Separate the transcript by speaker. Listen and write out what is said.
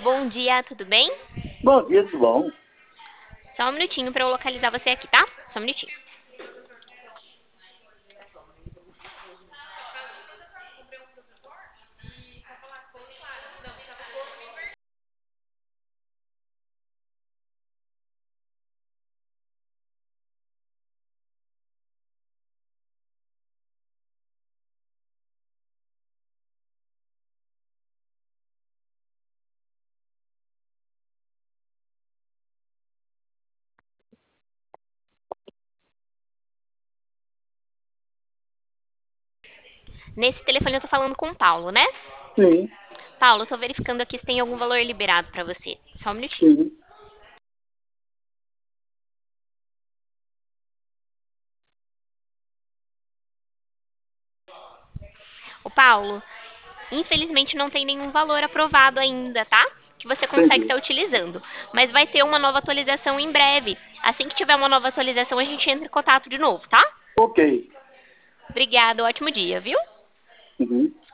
Speaker 1: Bom dia, tudo bem?
Speaker 2: Bom dia, tudo bom?
Speaker 1: Só um minutinho pra eu localizar você aqui, tá? Só um minutinho. Nesse telefone eu tô falando com o Paulo, né?
Speaker 2: Sim,
Speaker 1: Paulo, eu tô verificando aqui se tem algum valor liberado pra você. Só um minutinho.
Speaker 2: sim.
Speaker 1: O Paulo, infelizmente não tem nenhum valor aprovado ainda, tá? Que você consegue
Speaker 2: Entendi.
Speaker 1: estar utilizando. Mas vai ter uma nova atualização em breve. Assim que tiver uma nova atualização, a gente entra em contato de novo, tá?
Speaker 2: Ok.
Speaker 1: Obrigada, ótimo dia, viu?
Speaker 2: Uhum.